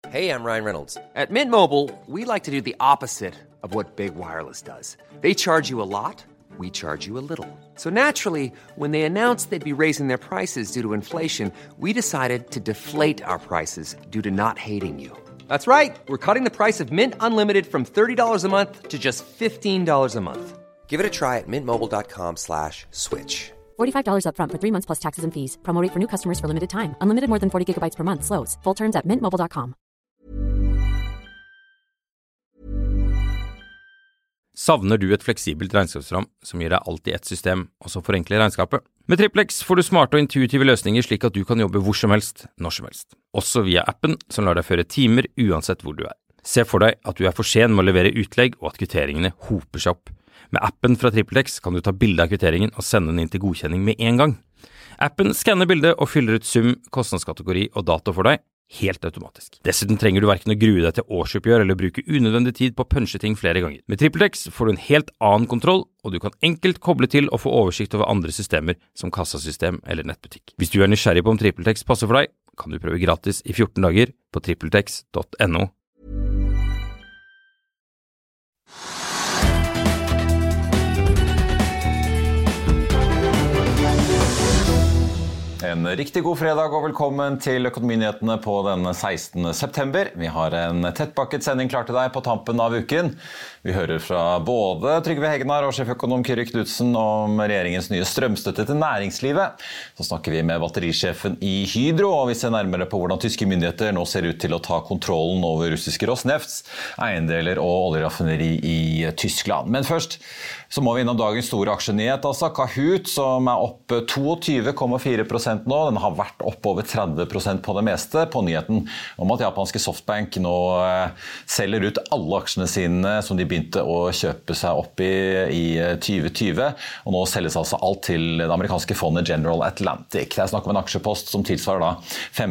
Hey, I'm Ryan Reynolds. At Mint Mobile, we like to do the opposite of what Big Wireless does. They charge you a lot, we charge you a little. So naturally, when they announced they'd be raising their prices due to inflation, we decided to deflate our prices due to not hating you. That's right. We're cutting the price of Mint Unlimited from $30 a month to just $15 a month. Give it a try at mintmobile.com/switch. $45 up front for 3 months plus taxes and fees. Promo rate for new customers for limited time. Unlimited more than 40 gigabytes per month. Slows full terms at mintmobile.com. Savner du et fleksibelt regnskapsprogram som gir deg alt i ett system, og som forenkler regnskapet? Med Triplex får du smarte og intuitive løsninger slik at du kan jobbe hvor som helst, når som helst. Også via appen som lar deg føre timer uansett hvor du er. Se for deg at du er for sen med å levere utlegg og at kvitteringene hoper seg opp. Med appen fra Triplex kan du ta bilde av kvitteringen og sende den inn til godkjenning med en gang. Appen skanner bildet og fyller ut sum, kostnadskategori og dato for deg, helt automatisk. Dessuten trenger du hverken å grue deg til årsoppgjør eller bruke unødvendig tid på å punche ting flere ganger. Med Triplex får du en helt annen kontroll, og du kan enkelt koble til og få oversikt over andre systemer som kassasystem eller nettbutikk. Hvis du er nysgjerrig på om Triplex passer for deg, kan du prøve gratis i 14 dager på tripletex.no. En riktig god fredag og velkommen til Økonominyhetene på denne 16. september. Vi har en tettpakket sending klar til deg på tampen av uken. Vi hører fra både Trygve Hegnar og sjeføkonom Kyrre Knudsen om regjeringens nye strømstøtte til næringslivet. Så snakker vi med batterisjefen i Hydro, og vi ser nærmere på hvordan tyske myndigheter nå ser ut til å ta kontrollen over russiske Rosnefts eiendeler og oljeraffineri i Tyskland. Men først så må vi innom dagens store aksjenyhet, altså Kahoot, som opp 22,4% nå. Den har vært opp over 30% på det meste på nyheten om at japanske Softbank nå selger ut alle aksjene sine som de begynte å kjøpe seg opp i 2020, og nå selges altså alt til det amerikanske fondet General Atlantic. Det snakk om en aksjepost som tilsvarer da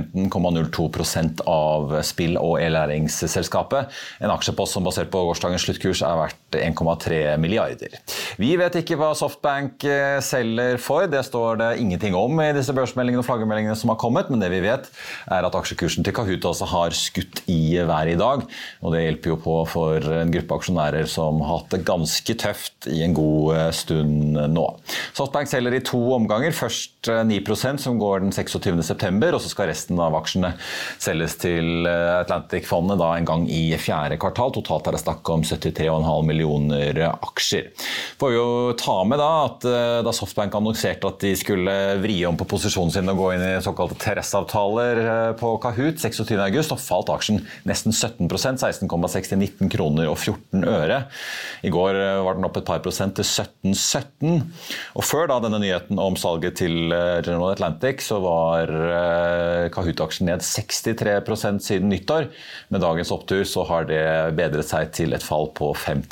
15,02% av spill- og e-læringsselskapet. En aksjepost som basert på gårsdagens sluttkurs verdt 1,3 milliarder. Vi vet ikke hva Softbank selger for, det står det ingenting om i disse børsmeldingene og flaggermeldingene som har kommet, men det vi vet at aksjekursen til Kahoot altså har skutt i været i dag, og det hjelper jo på for en gruppe aksjonærer som har hatt det ganske tøft i en god stund nå. Softbank selger i 2 omganger, først 9% som går den 26. september, og så skal resten av aksjene selges til Atlantic-fondet da en gang i 4. kvartal. Totalt det snakk om 73,5 millioner aksjer. Får jo ta med da at da Softbank annonserte at de skulle vri om på posisjonen sin og gå inn i såkalte terressavtaler på Kahoot 26. august, og falt aksjen nesten 17%, 16,6 til 19 kroner og 14 øre. I går var den opp et par prosent til 17,17, og før da denne nyheten om salget til General Atlantic så var Kahoot-aksjen ned 63% siden nyttår. Med dagens opptur så har det bedret seg til et fall på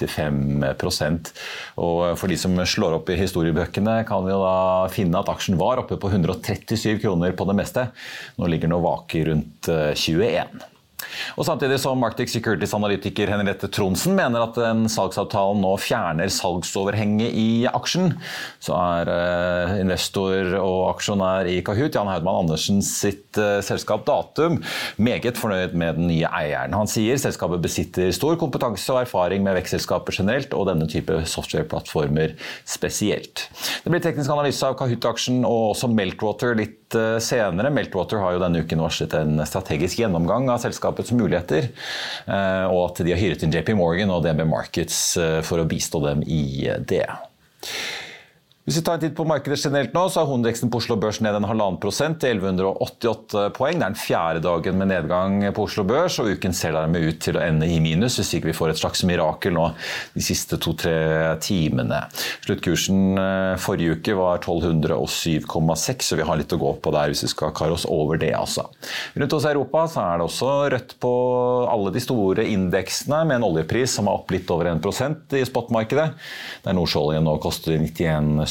55%. Og for de som slår opp i historiebøkene kan vi jo da finne at aksjen var oppe på 137 kroner på det meste. Nå ligger den og vaker rundt 21. Og samtidig som Arctic Securities analytiker Henriette Tronsen mener at en salgsavtalen nå fjerner salgsoverhenget i aksjen, så investor og aksjonær i Kahoot, Jan Haudmann Andersen sitt selskap Datum, meget fornøyd med den nye eieren. Han sier selskapet besitter stor kompetanse og erfaring med vekstselskaper generelt, og denne type softwareplattformer spesielt. Det blir teknisk analyse av Kahoot-aksjen og også Meltwater litt senere. Meltwater har jo denne uken varslet en strategisk gjennomgang av selskapets muligheter, og at de har hyret inn JP Morgan og DNB Markets for å bistå dem i det. Hvis vi tar en titt på markedet generelt nå, så hovedindeksen på Oslo Børs ned 1,5% til 1188 poeng. Det den 4. dagen med nedgang på Oslo Børs, og uken ser dermed ut til å ende i minus, hvis ikke vi får et slags mirakel nå de siste 2-3 timene. Sluttkursen forrige uke var 1207,6, så vi har litt å gå på der hvis vi skal kare oss over det altså. Rundt hos Europa så det også rødt på alle de store indeksene, med en oljepris som opp litt over 1% i spotmarkedet, der Nordsjøoljen nå koster 91,70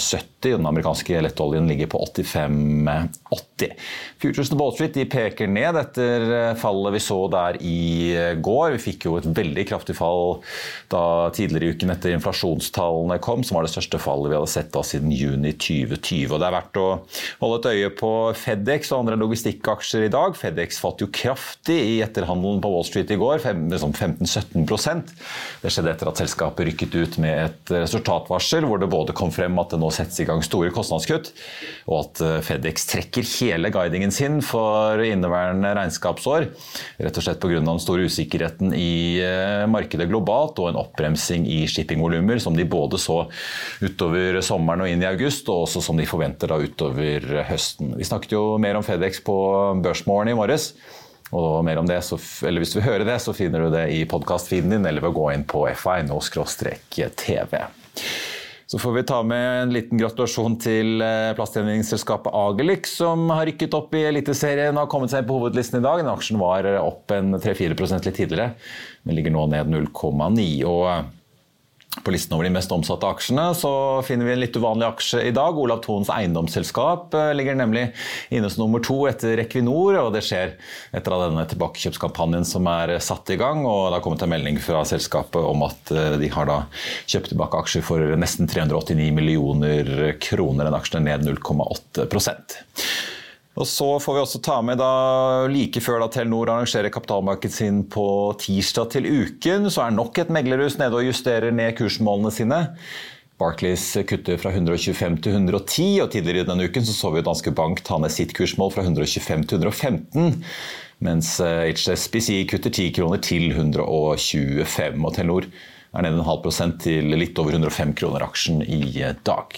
og den amerikanske lettoljen ligger på 85,80. Futuresen på Wall Street de peker ned etter fallet vi så der i går. Vi fikk jo et veldig kraftig fall da tidligere i uken etter inflasjonstallene kom, som var det største fallet vi hadde sett da siden juni 2020. Og det verdt å holde et øye på FedEx og andre logistikkaksjer i dag. FedEx fått jo kraftig i etterhandelen på Wall Street i går, 15-17%. Det skjedde etter at selskapet rykket ut med et resultatvarsel, hvor det både kom frem at det nå settes i gang store kostnadskutt, og at FedEx trekker hele guidingen sin for inneværende regnskapsår, rett og slett på grunn av den store usikkerheten i markedet globalt, og en oppbremsing i shippingvolumer, som de både så utover sommeren og inn i august, og også som de forventer da utover høsten. Vi snakket jo mer om FedEx på Børsmorgen i morges, og mer om det, eller hvis du vil høre det, så finner du det i podcastfeeden din, eller ved å gå inn på FA.no/TV. Så får vi ta med en liten gratulasjon til plastgjenvinningsselskapet Agilyx, som har rykket opp i Eliteserien og har kommet seg på hovedlisten i dag. Den aksjen var opp en 3-4% litt tidligere, men ligger nå ned 0,9%. Og på listen over de mest omsatte aksjene så finner vi en litt uvanlig aksje i dag. Olav Thons eiendomsselskap ligger nemlig inne som nummer 2 etter Equinor, og det skjer etter denne tilbakekjøpskampanjen som satt i gang, og det har kommet en melding fra selskapet om at de har da kjøpt tilbake aksjer for nesten 389 millioner kroner. Den aksjen ned 0,8%. Og så får vi også ta med da, like før da Telenor arrangerer kapitalmarkedet sin på tirsdag til uken, så nok et meglerhus nede og justerer ned kursmålene sine. Barclays kutter fra 125 til 110, og tidligere i denne uken så vi Danske Bank ta ned sitt kursmål fra 125 til 115, mens HSBC kutter 10 kroner til 125, og Telenor ned 0,5% til litt over 105 kroner aksjen i dag.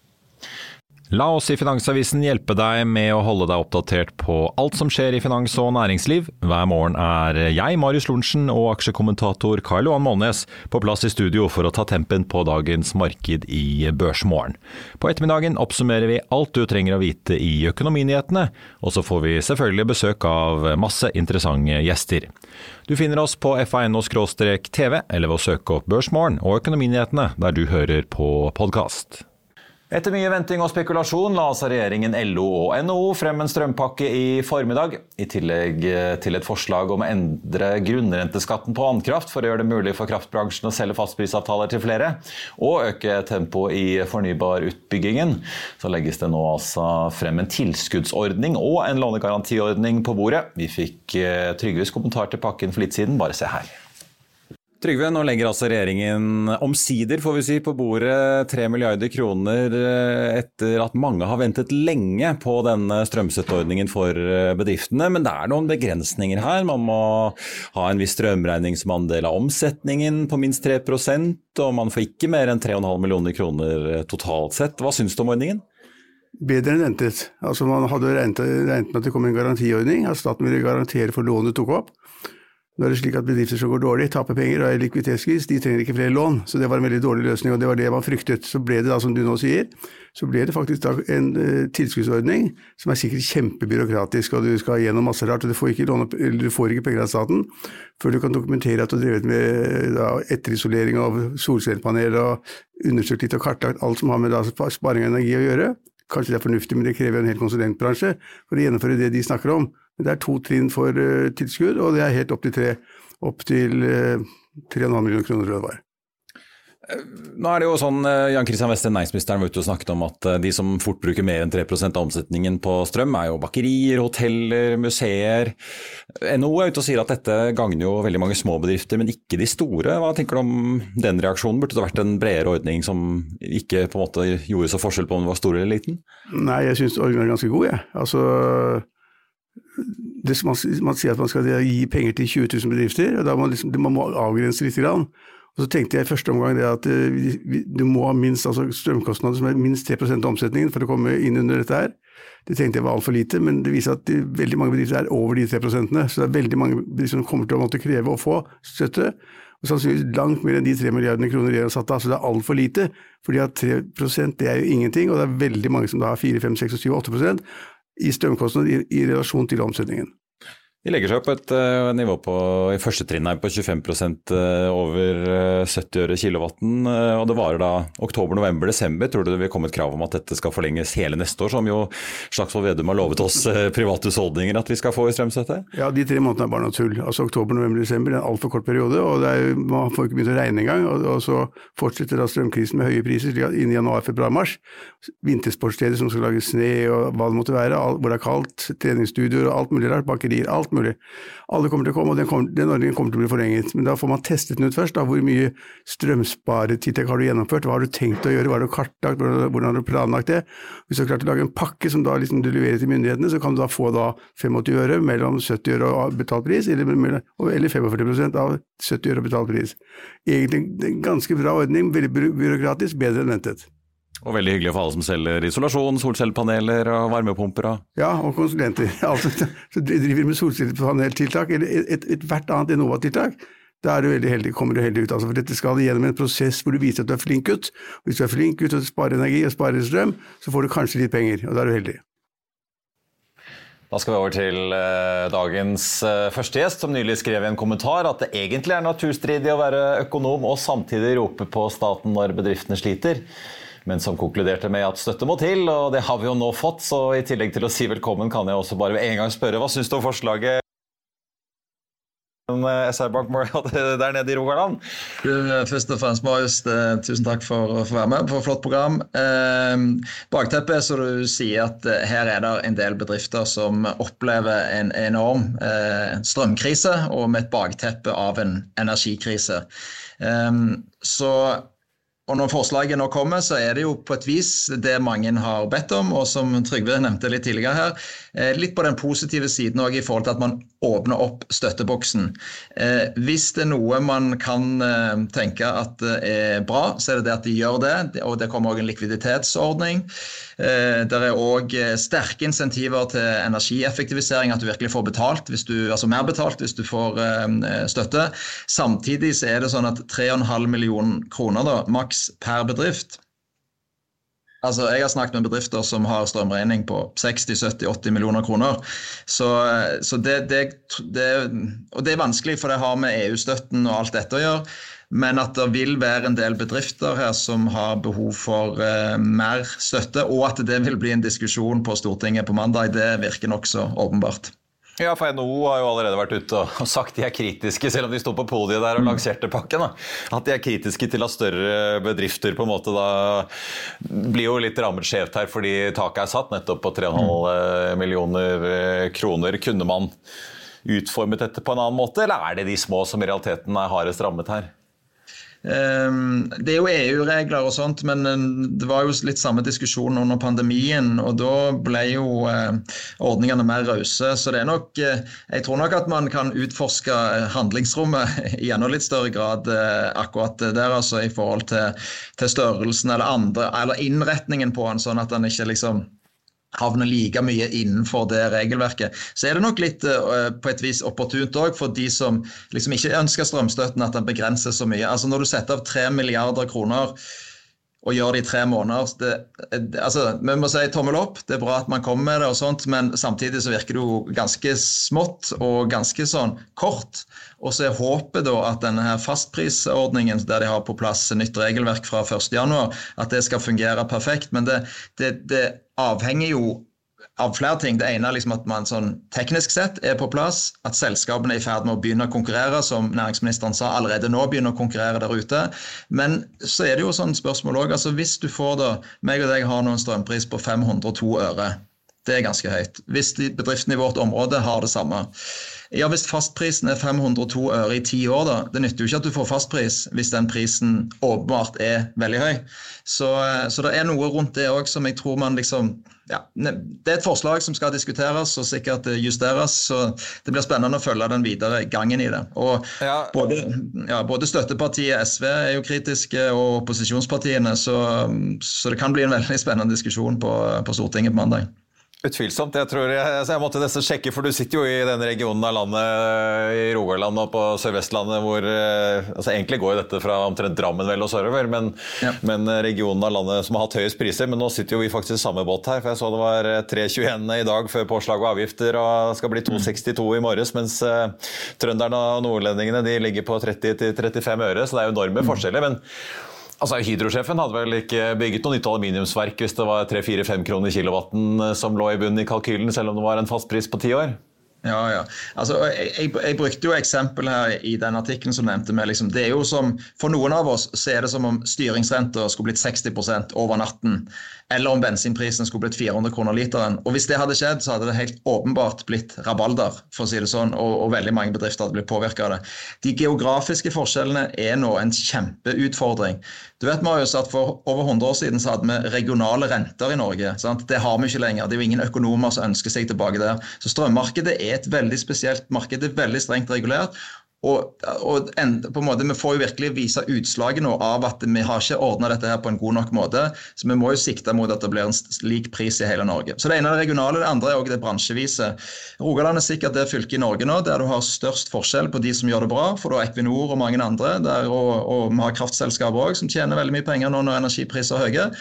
La oss i Finansavisen hjelpe deg med å holde deg oppdatert på alt som skjer i finans og næringsliv. Hver morgen jeg, Marius Lorentzen, og aksjekommentator Karl Johan Månes på plass i studio for å ta tempen på dagens marked i Børsmorgen. På ettermiddagen oppsummerer vi alt du trenger å vite i økonominyhetene, og så får vi selvfølgelig besøk av masse interessante gjester. Du finner oss på FA.no/TV eller ved å søke opp Børsmorgen og økonominyhetene der du hører på podcast. Etter mye venting og spekulasjon la regjeringen LO og NHO frem en strømpakke i formiddag, i tillegg til et forslag om å endre grunnrenteskatten på vannkraft for å gjøre det mulig for kraftbransjen å selge fastprisavtaler til flere, og øke tempo i fornybarutbyggingen. Så legges det nå altså frem en tilskuddsordning og en lånegarantiordning på bordet. Vi fikk Trygves kommentar til pakken for litt siden, bare se her. Trygve, nå legger altså regjeringen omsider, får vi si, på bordet 3 milliarder kroner etter at mange har ventet lenge på denne strømstøtteordningen for bedriftene, men det noen begrensninger her. Man må ha en viss strømregning som andel av omsetningen på minst 3%, og man får ikke mer enn 3,5 millioner kroner totalt sett. Hva synes du om ordningen? Bedre enn ventet. Altså man hadde regnet med at det kom en garantiordning, at staten ville garantere for lånet tok opp. Nå det slik at bedrifter som går dårlig, taper penger og likviditetskris, de trenger ikke flere lån. Så det var en veldig dårlig løsning, og det var det man fryktet. Så ble det da, som du nå sier, så ble det faktisk da en tilskuddsordning som sikkert kjempebyråkratisk, og du skal gjennom masse rart, og du får ikke penger av staten før du kan dokumentere at du har drevet med da, etterisolering av solcellepanel og undersøkt litt og kartlagt alt som har med da, sparing av energi å gjøre. Kanskje det fornuftig, men det krever en hel konsulentbransje for å gjennomføre det de snakker om. Det 2 trinn for tilskudd, og det helt opp til 3,5 millioner kroner, tror jeg det var. Nå det jo sånn, Jan Christian Vestre, næringsministeren, var ute og snakket om at de som fort bruker mer enn 3% av omsetningen på strøm jo bakerier, hoteller, museer. NHO ute og sier at dette gagner jo veldig mange små bedrifter, men ikke de store. Hva tenker du om den reaksjonen? Burde det vært en bredere ordning som ikke på en måte gjorde så forskjell på om det var stor eller liten? Nei, jeg synes ordningen ganske god, jeg. Altså man sier at man skal gi penger til 20 000 bedrifter, og da man må avgrense litt grann. Og så tenkte jeg i første omgang det at du må ha minst altså strømkostnader som minst 3% av omsetningen for å komme inn under dette her. Det tenkte jeg var alt for lite, men det viser at veldig mange bedrifter over de 3%, så det veldig mange bedrifter som kommer til å måtte kreve å få støtte, og sannsynligvis langt mer enn de 3 milliardene kroner de har satt av, så det alt for lite, fordi at 3% det jo ingenting, og det veldig mange som da har 4, 5, 6, 7, 8% i strømkostnader i relasjon til omsetningen. De legger seg på et nivå i første trinn her på 25% over 70 øre kilowatten, og det varer da oktober, november, desember. Tror du det vil komme et krav om at dette skal forlenges hele neste år, som jo Slagsvold Vedum har lovet oss private husholdninger at vi skal få i strømstøtte? Ja, de 3 månedene bare noe tull. Altså oktober, november, desember, det en alt for kort periode, og man får ikke begynt å regne engang, og så fortsetter da strømkrisen med høye priser inn i januar, februar, mars. Vintersportsteder som skal lage sne og hva det måtte være, hvor det kaldt, treningsstudioer og alt mulig rart, bakerier, alt mulig. Alle kommer til å komme, og den ordningen kommer til å bli forlenget. Men da får man testet den ut først. Da. Hvor mye strømsparetiltak har du gjennomført? Hva har du tenkt å gjøre? Hva har du kartlagt? Hvordan har du planlagt det? Hvis du har klart å lage en pakke som da liksom du leverer til myndighetene, så kan du da få da 85 øre mellom 70 øre og betalt pris, eller 45% av 70 øre og betalt pris. Egentlig en ganske bra ordning, veldig byråkratisk, bedre enn ventet. Og veldig hyggelig for alle som selger isolasjon, solcellepaneler og varmepumper. Ja, og konsulenter. Altså, så driver med solcellepaneltiltak eller et hvert annet Enova-tiltak. Da er du veldig heldig, kommer du heldig ut. Altså, for dette skal gjennom en prosess hvor du viser at du er flink ut. Hvis du er flink ut og sparer energi og sparer strøm, så får du kanskje litt penger, og da er du heldig. Da skal vi over til dagens første gjest, som nylig skrev i en kommentar at det egentlig er naturstridig å være økonom og samtidig rope på staten når bedriftene sliter. Men som konkluderte med at støtte må til, og det har vi jo nå fått, så i tillegg til å si velkommen kan jeg også bare en gang spørre, hva synes du om forslaget SR-Bank der nede i Rogaland? Først og fremst, Marius, tusen takk for å få være med på et flott program. Bakteppet så du sier at her er det en del bedrifter som opplever en enorm strømkrise, og med et bakteppe av en energikrise. Og når forslaget nå kommer, så er det jo på et vis det mange har bedt om, og som Trygve nevnte litt tidligere her, litt på den positive siden også i forhold til at man åpner opp støtteboksen. Hvis det er noe man kan tenke at er bra, så er det det at de gjør det, og det kommer også en likviditetsordning. Det er også sterke insentiver til energieffektivisering, at du virkelig får betalt, altså mer betalt hvis du får støtte. Samtidig så er det sånn at 3,5 millioner kroner da, maks per bedrift. Altså, jeg har snakket med bedrifter som har strømregning på 60, 70, 80 millioner kroner. Så det er vanskelig, for det har med EU-støtten og alt dette å gjøre. Men at det vil være en del bedrifter her som har behov for mer støtte, og at det vil bli en diskusjon på Stortinget på mandag, det virker nok så åpenbart. Ja, for NHO har jo allerede vært ute og sagt de er kritiske, selv om de stod på podiet der og lanserte pakken, da. At de er kritiske til at større bedrifter på en måte da blir jo litt rammet skjevt her, fordi taket er satt nettopp på 3,5 millioner kroner. Kunne man utformet dette på en annen måte, eller er det de små som i realiteten er hardest rammet her? Det er jo EU-regler og sånt, men det var jo litt samme diskusjon under pandemien, og da ble jo ordningene mer rause, så det er nok, jeg tror nok at man kan utforske handlingsrommet i enda litt større grad akkurat der, altså i forhold til størrelsen eller innretningen på en, sånn at den ikke liksom havner like mye innenfor det regelverket. Så er det nok litt på et vis opportunt også for de som liksom ikke ønsker strømstøtten, at den begrenser så mye. Altså når du setter av 3 milliarder kroner og gjør det i 3 måneder, vi må si tommel opp, det er bra at man kommer med det og sånt, men samtidig så virker det jo ganske smått og ganske sånn kort, og så er håpet da at denne her fastprisordningen, der de har på plass nytt regelverk fra 1. januar, at det skal fungere perfekt, men det avhenger jo av flere ting. Det ene er liksom at man sånn teknisk sett er på plass, at selskapene er i ferd med å begynne å konkurrere, som næringsministeren sa, allerede nå begynner å konkurrere der ute. Men så er det jo sånn spørsmål også, altså hvis du får da, meg og deg har nå en strømpris på 502 øre, det er ganske høyt. Hvis bedriften i vårt område har det samme. Ja, hvis fastprisen er 502 øre i 10 år da, det nytter jo ikke at du får fastpris hvis den prisen åpenbart er veldig høy. Så det er noe rundt det også som jeg tror man liksom, ja, det er et forslag som skal diskuteres og sikkert justeres, så det blir spennende å følge den videre gangen i det. Og både støttepartiet SV er jo kritiske og opposisjonspartiene, så det kan bli en veldig spennende diskusjon på Stortinget på mandag. Utvilsomt, jeg måtte nesten sjekke, for du sitter jo i den regionen av landet, i Rogaland og på Sør-Vestlandet, hvor, altså egentlig går jo dette fra omtrent Drammen vel og sørover, men regionen av landet som har hatt høyest priser, men nå sitter jo vi faktisk i samme båt her, for jeg så det var 3,21 i dag før påslag og avgifter, og skal bli 2,62 i morges, mens trønderne og nordlendingene, de ligger på 30-35 øre, så det er jo enorme forskjeller, men altså, Hydro-sjefen hadde vel ikke bygget noe nytt aluminiumsverk hvis det var 3-4-5 kroner kilowatten som lå i bunnen i kalkylen, selv om det var en fast pris på 10 år. Ja. Altså, jeg brukte jo eksempel her i den artikkelen som nevnte meg. Liksom, det er jo som, for noen av oss så er det som om styringsrenter skulle blitt 60% over natten, eller om bensinprisen skulle blitt 400 kroner literen. Og hvis det hadde skjedd, så hadde det helt åpenbart blitt rabalder, for å si det sånn, og veldig mange bedrifter hadde blitt påvirket av det. De geografiske forskjellene er nå en kjempeutfordring. Du vet, Marius, at for over 100 år siden så hadde vi regionale renter i Norge. Sant? Det har vi ikke lenger. Det er jo ingen økonomer som ønsker seg tilbake der. Så strømmarkedet er et veldig spesielt marked, det er veldig strengt regulert, og på en måte vi får jo virkelig vise utslaget nå av at vi har ikke ordnet dette her på en god nok måte, så vi må jo sikte mot at det blir en lik pris i hele Norge. Så det ene er det regionale, det andre er også det bransjevise. Rogaland er sikkert det fylket i Norge nå, der du har størst forskjell på de som gjør det bra, for da er Equinor og mange andre, og vi har kraftselskaper også, som tjener veldig mye penger nå når energipriser er høye.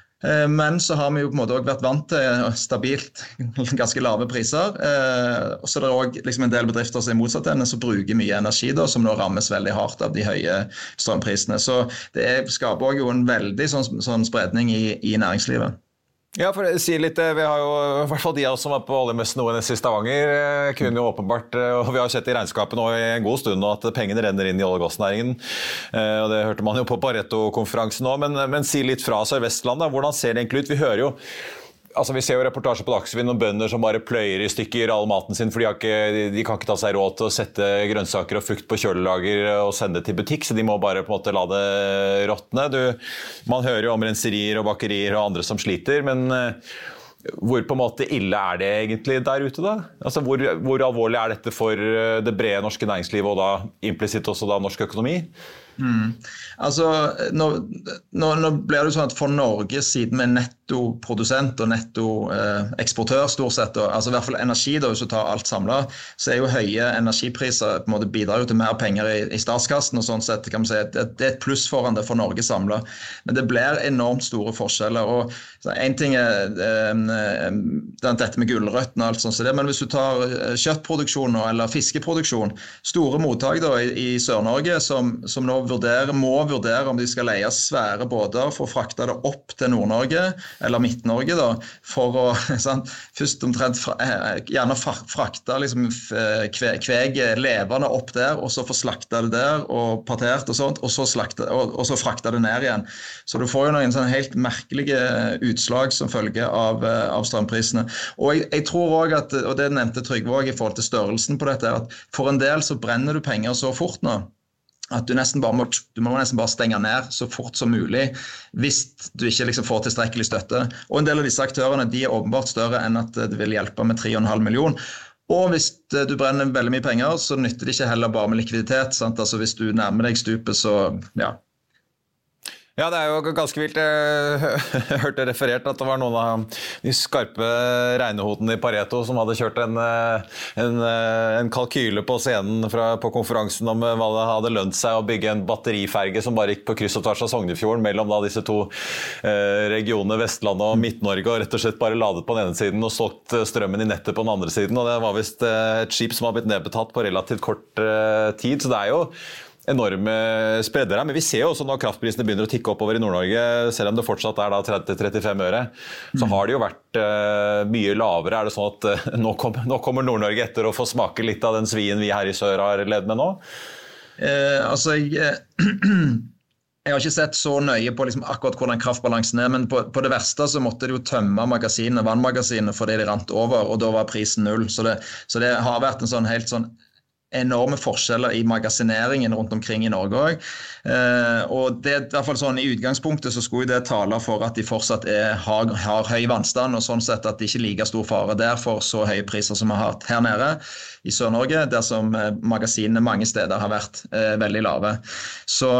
Men så har vi jo på en måte også vært vant til stabilt ganske lave priser, og så er det også liksom en del bedrifter som er motsatt henne, som bruker mye energi da, som nå rammes veldig hardt av de høye strømprisene. Så det skaper også jo en veldig sånn spredning i næringslivet. Ja, for å si litt, vi har jo i hvert fall de av oss som var på oljemessen nå i Stavanger, kunne jo åpenbart, og vi har sett i regnskapet nå i en god stund nå, at pengene renner inn i olje- og gassnæringen, og det hørte man jo på Pareto-konferansen nå, men si litt fra Sør-Vestlandet, hvordan ser det egentlig ut? Vi hører jo, altså vi ser jo reportasjer på Dagsrevyen om bønder som bare pløyer i stykker all maten sin, for de kan ikke ta seg råd til å sette grønnsaker og frukt på kjølelager og sende det til butikk, så de må bare på en måte la det råtne. Man hører jo om renserier og bakerier og andre som sliter, men hvor på en måte ille er det egentlig der ute da? Altså hvor alvorlig er dette for det brede norske næringslivet og da implisitt også da norsk økonomi? Altså, nå blir det jo sånn at for Norge, siden vi er nettoprodusent og nettoeksportør stort sett, altså i hvert fall energi da, hvis du tar alt samlet, så er jo høye energipriser på en måte bidrar jo til mer penger i statskassen, og sånn sett kan man si at det er et pluss foran det for Norge samlet. Men det blir enormt store forskjeller, og en ting er dette med gulrøttene og alt sånt, men hvis du tar kjøttproduksjon eller fiskeproduksjon, store mottak da i Sør-Norge som nå må vurdere om de skal leie svære båter for å frakte det opp til Nord-Norge eller Midt-Norge da, for å først omtrent gjerne frakte liksom, kveg levende opp der, og så få slakta det der og partert og sånt, og så frakta det ned igjen. Så du får jo noen sånn helt merkelige utslag som følge av strømprisene. Og jeg tror også at, og det nevnte Trygve også i forhold til størrelsen på dette, at for en del så brenner du penger så fort nå, at du må nesten bare stenge ned så fort som mulig hvis du ikke liksom får tilstrekkelig støtte. Og en del av disse aktørene de er åpenbart større enn at det vil hjelpe med 3,5 millioner. Og hvis du brenner veldig mye penger, så nytter det ikke heller bare med likviditet. Sant? Altså hvis du nærmer deg stupet, så ja. Ja, det er jo ganske vilt. Jeg hørte referert at det var noen av de skarpe regnehodene i Pareto som hadde kjørt en kalkyle på scenen på konferansen om hva det hadde lønt seg å bygge en batteriferge som bare gikk på kryss og tvers av Sognefjorden mellom da disse to regionene, Vestlandet og Midt-Norge, og rett og slett bare ladet på den ene siden og solgt strømmen i nettet på den andre siden, og det var vist et skip som har blitt nedbetalt på relativt kort tid, så det er jo enorme spredder her, men vi ser jo også når kraftprisene begynner å tikke oppover i Nord-Norge, selv om det fortsatt er da 30-35 øre, så har det jo vært mye lavere. Er det sånn at nå kommer Nord-Norge etter å få smake litt av den svien vi her i sør har levd med nå? Altså, jeg har ikke sett så nøye på liksom akkurat hvordan kraftbalansen er, men på det verste så måtte de jo tømme vannmagasinene fordi de rant over, og da var prisen 0. Så det har vært en sånn helt sånn enorme forskjeller i magasineringen rundt omkring i Norge også. Og det I hvert fall sånn I utgangspunktet så skulle det tale for at de fortsatt har høy vannstand, og sånn sett at det ikke like stor fare derfor så høye priser som vi har hatt her nede I Sør-Norge, der som magasinene mange steder har vært veldig lave. Så,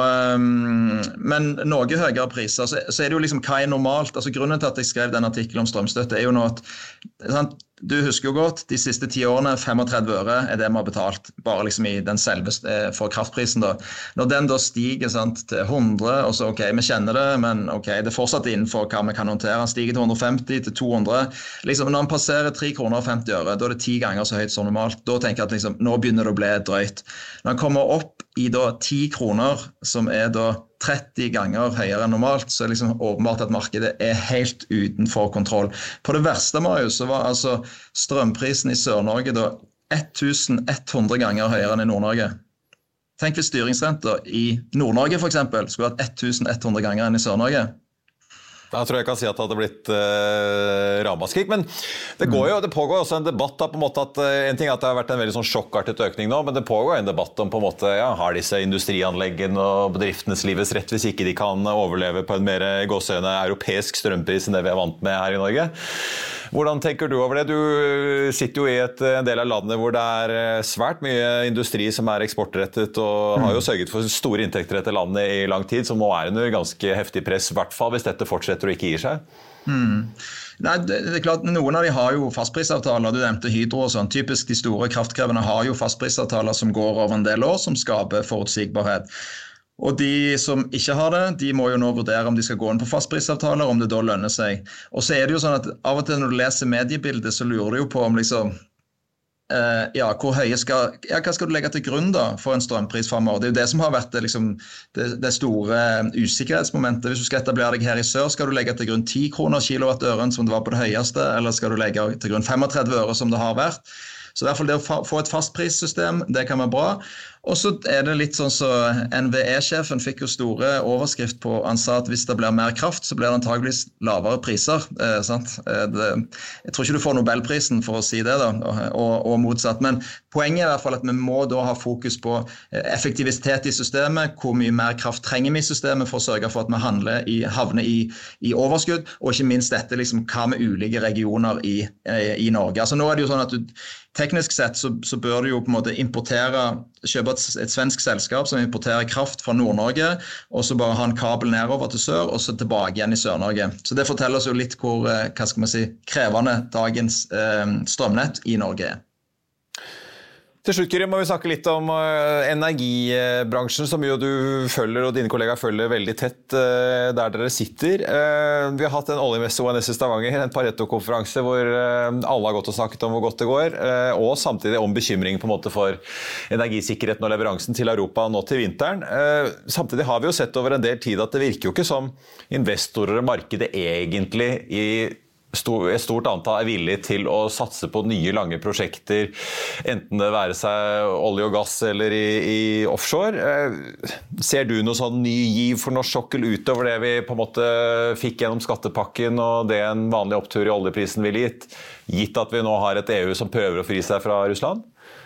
men noe høyere priser, så det jo liksom hva normalt, altså grunnen til at jeg skrev den artikkelen om strømstøtte jo nå at, sant, du husker jo godt, de siste 10 årene, 35 øre det vi har betalt, bare liksom I den selve for kraftprisen da. Når den da stiger sant, til 100, og så ok, vi kjenner det, men ok, det fortsatt innenfor hva vi kan håndtere. Han stiger til 150, til 200. Liksom, når han passerer 3 kroner og 50 øre, da det 10 ganger så høyt som normalt. Da tenker jeg at liksom, nå begynner det å bli drøyt. Når han kommer opp I da 10 kroner, som da 30 ganger høyere enn normalt, så liksom åpenbart at markedet helt utenfor kontroll. På det verste, Marius, så var altså strømprisen I Sør-Norge da 1100 ganger høyere enn I Nord-Norge. Tenk hvis styringsrenter I Nord-Norge for eksempel skulle hatt 1100 ganger enn I Sør-Norge. Jeg tror jeg kan si at det hadde blitt ramaskrik, men det pågår også en debatt da, på en måte at en ting at det har vært en veldig sånn sjokkartet økning nå, men det pågår en debatt om på en måte, ja, har disse industrianleggene og bedriftenes livets rett hvis ikke de kan overleve på en mer gåsøyne europeisk strømpris enn det vi vant med her I Norge. Hvordan tenker du over det? Du sitter jo I en del av landet hvor det svært mye industri som eksportrettet og har jo sørget for store inntekter etter landet I lang tid, som nå under ganske heftig press, I hvert fall hvis dette fortsetter og ikke gir seg. Nei, det klart, noen av de har jo fastprisavtaler, du nevnte Hydro og sånn, typisk de store kraftkrevende har jo fastprisavtaler som går over en del år, som skaper forutsigbarhet. Og de som ikke har det, de må jo nå vurdere om de skal gå inn på fastprisavtaler, om det da lønner seg. Og så det jo sånn at av og til når du leser mediebildet, så lurer du jo på om liksom, hvor høye hva skal du legge til grunn da for en strømpris fremover? Det jo det som har vært liksom, det store usikkerhetsmomentet. Hvis du skal etablere deg her I sør, skal du legge til grunn 10 kroner kilowattøren som det var på det høyeste, eller skal du legge til grunn 35 øre som det har vært? Så I hvert fall det å få et fastprissystem, det kan være bra. Og så det litt sånn så NVE-sjefen fikk jo store overskrift på, han sa at hvis det blir mer kraft, så blir det antageligvis lavere priser. Sant? Jeg tror ikke du får Nobelprisen for å si det da, og motsatt. Men poenget I hvert fall at vi må da ha fokus på effektivitet I systemet, hvor mye mer kraft trenger vi I systemet for å sørge for at vi havner I overskudd, og ikke minst dette liksom, hva med ulike regioner I Norge. Altså nå det jo sånn at teknisk sett så bør du jo på en måte kjøpe et svensk selskap som importerer kraft fra Nord-Norge, og så bare ha en kabel nedover til sør, og så tilbake igjen I Sør-Norge. Så det forteller oss jo litt hvor, hva skal man si, krevende dagens strømnett I Norge Til slutt, Kyrre, må vi snakke litt om energibransjen, som jo du følger, og dine kollegaer følger veldig tett der dere sitter. Vi har hatt en oljemesse ONS I Stavanger, en Pareto-konferanse, hvor alle har gått og snakket om hvor godt det går, og samtidig om bekymring på en måte for energisikkerheten og leveransen til Europa nå til vinteren. Samtidig har vi jo sett over en del tid at det virker jo ikke som investorer og markedet egentlig et stort antall villig til å satse på nye lange prosjekter, enten det være seg olje og gass eller I offshore. Ser du noe sånn ny giv for norsk sokkel utover det vi på en måte fikk gjennom skattepakken og det en vanlig opptur I oljeprisen ville gitt at vi nå har et EU som prøver å fri seg fra Russland?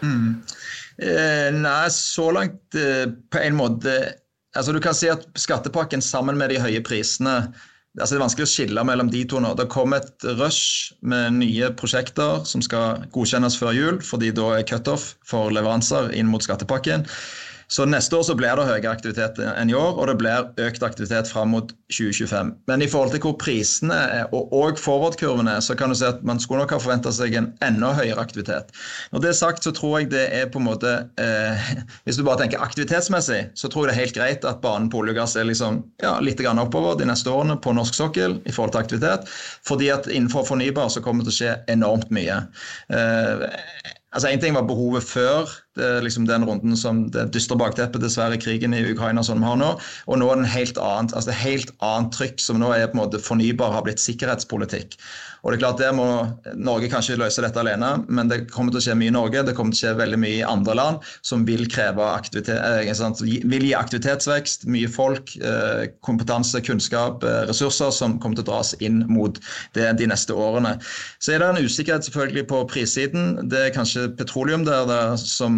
Nei, så langt på en måte, altså du kan si at skattepakken sammen med de høye prisene Altså det vanskelig å skille mellom de to nå. Det kom et rush med nye prosjekter som skal godkjennes før jul, fordi da cut-off for leveranser inn mot skattepakken. Så neste år så blir det høyere aktivitet enn I år, og det blir økt aktivitet frem mot 2025. Men I forhold til hvor prisene og forward-kurvene så kan du si at man skulle nok ha forventet seg en enda høyere aktivitet. Når det sagt så tror jeg det på en måte, hvis du bare tenker aktivitetsmessig, så tror jeg det helt greit at banen på olje og gass liksom, litt grann oppover de neste årene på norsk sokkel I forhold til aktivitet, fordi at innenfor fornybar så kommer det til å skje enormt mye. Altså en ting var behovet før liksom den runden som det dystre bakteppet dessverre krigen I Ukraina som vi har nå, og nå det helt annet trykk som nå på en måte fornybar har blitt sikkerhetspolitikk. Og det klart det må Norge kanskje løse dette alene, men det kommer til å skje mye I Norge, det kommer til å skje veldig mye I andre land som vil kreve vil gi aktivitetsvekst, mye folk, kompetanse, kunnskap, ressurser som kommer til å dras inn mot det de neste årene. Så det en usikkerhet selvfølgelig på prissiden, det kanskje petroleum der som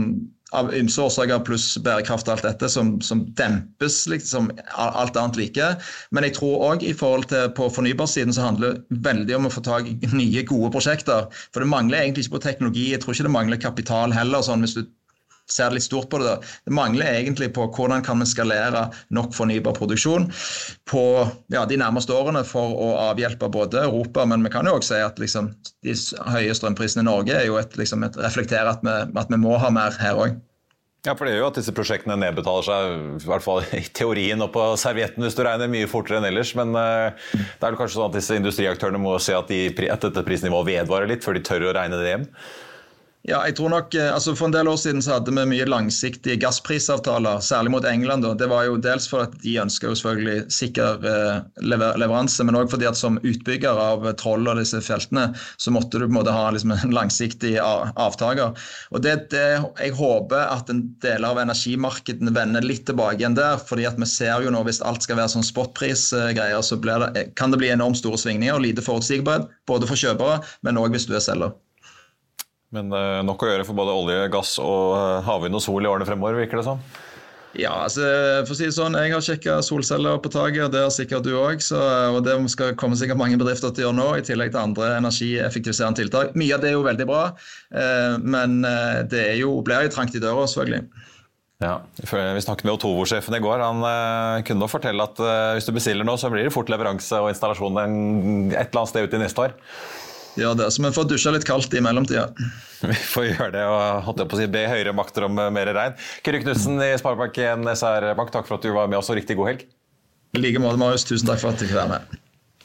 av ymse årsaker pluss bærekraft og alt dette som dempes liksom alt annet like. Men jeg tror også i forhold til på fornybarsiden så handler det veldig om å få tag i nye gode prosjekter. For det mangler egentlig ikke på teknologi, jeg tror ikke det mangler kapital heller, sånn hvis du ser litt stort på det da. Det mangler egentlig på hvordan kan vi skalere nok fornybar produksjon på de nærmeste årene for å avhjelpe både Europa, men vi kan jo også si at liksom, de høye strømprisene i Norge jo et reflekterer at vi må ha mer her også. Ja, for det jo at disse prosjektene nedbetaler seg, i hvert fall i teorien og på servietten hvis du regner mye fortere enn ellers, men det vel kanskje sånn at disse industriaktørene må se at dette prisnivået vedvarer litt før de tør å regne det hjem? Ja, jeg tror nok, for en del år siden så hadde vi mye langsiktige gassprisavtaler, særlig mot England. Det var jo dels for at de ønsker jo selvfølgelig sikker leveranse, men også fordi at som utbygger av Troll og disse feltene, så måtte du på en måte ha liksom en langsiktig avtaker. Og jeg håper at en del av energimarkedene vender litt tilbake igjen der, fordi at vi ser jo nå, hvis alt skal være sånn spotprisgreier, så kan det bli enormt store svingninger og lite forutsigbarhet, både for kjøpere, men også hvis du selger. Men nok å gjøre for både olje, gass og havvind og sol i årene fremover, virker det sånn? Ja, for å si det sånn, jeg har sjekket solceller på taket, og det har sikkert du også, og det skal komme sikkert mange bedrifter til å gjøre nå, i tillegg til andre energieffektiviserende tiltak. Mye av det jo veldig bra, men det blir jo trangt i døra, selvfølgelig. Ja, vi snakket med Otovo-sjefen i går. Han kunne da fortelle at hvis du bestiller nå, så blir det fort leveranse og installasjon et eller annet sted ut i neste år. Ja, det så vi får dusje litt kaldt i mellomtida. Vi får gjøre det, og holdt jeg på å si, be høyere makter om mer regn. Kyrre Knudsen i Sparebanken SR Bank, takk for at du var med oss, og riktig god helg. I like måte, Marius. Tusen takk for at du fikk være med.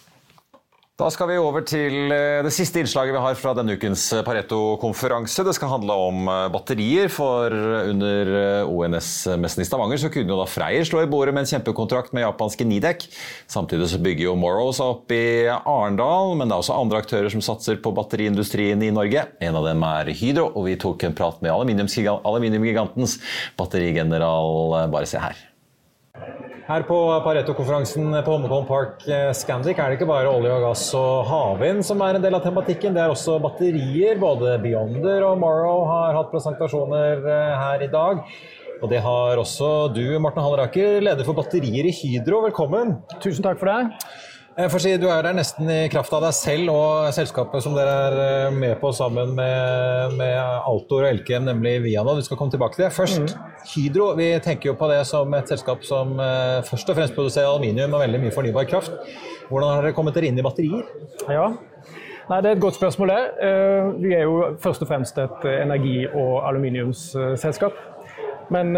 Da skal vi over til det siste innslaget vi har fra denne ukens Pareto-konferanse. Det skal handle om batterier, for under ONS-messen i Stavanger så kunne jo da Freyr slå i bordet med en kjempekontrakt med japanske Nidec. Samtidig så bygger jo Morrow seg opp i Arendal, men det er også andre aktører som satser på batteriindustrien i Norge. En av dem er Hydro, og vi tok en prat med aluminiumgigantens batterigeneral. Bare se her. Her på Pareto-konferansen på Holmenkollen Park Scandic er det ikke bare olje og gass og havvind som er en del av tematikken, det er også batterier. Både Beyonder og Morrow har hatt presentasjoner her i dag. Og det har også du, Morten Halleraker, leder for batterier i Hydro. Velkommen. Tusen takk for det. Jeg får si, du er der nesten i kraft av deg selv og selskapet som dere er med på sammen med Altor og Elkem, nemlig Vianode. Vi skal komme tilbake til det. Først, Hydro, vi tenker jo på det som et selskap som først og fremst produserer aluminium og veldig mye fornybar kraft. Hvordan har dere kommet dere inn i batterier? Ja, nei, det er et godt spørsmål det. Vi er jo først og fremst et energi- og aluminiumsselskap. Men